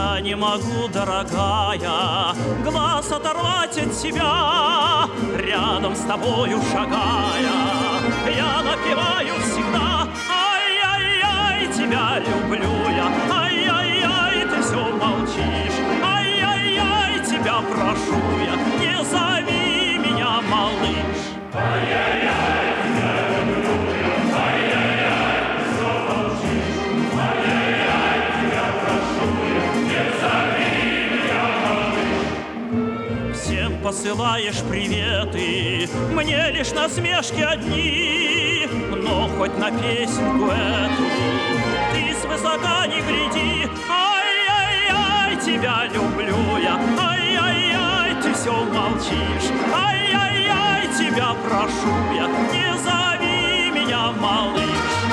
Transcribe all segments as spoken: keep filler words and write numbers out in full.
Я не могу, дорогая, глаз оторвать от тебя, рядом с тобою шагая. Я напеваю всегда: ай-яй-яй, тебя люблю я. Ай-яй-яй, ты все молчишь. Ай-яй-яй, тебя прошу я, не зови меня, малыш. Ай-яй-яй, тебя люблю я. Ай-яй-яй, ты все молчишь. Ай-яй-яй, тебя прошу я, не зови меня, малыш. Всем посылаешь приветы, мне лишь насмешки одни. Но хоть на песенку эту ты свысока не гляди. Ай-яй-яй, тебя люблю я. Ай-яй-яй, ты все молчишь. Ай-яй-яй, тебя прошу я, не зови меня, малыш.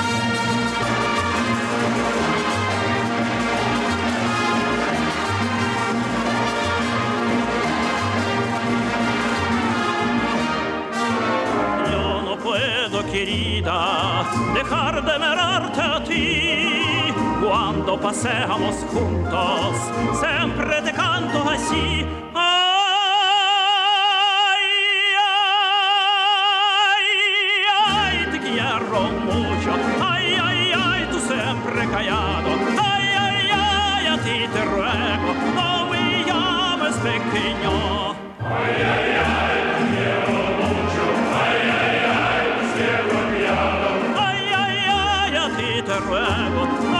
Querida, dejar de mirarte a ti. Cuando paseamos juntos, siempre te canto así. Ay, ay, ay, te quiero mucho. Ay, ay, ay, tú siempre callado. Ay, ay, ay, a ti te ruego, no me llames pequeño. Ay, ay, ay, te quiero mucho. Ay, ay, ay, te ruego,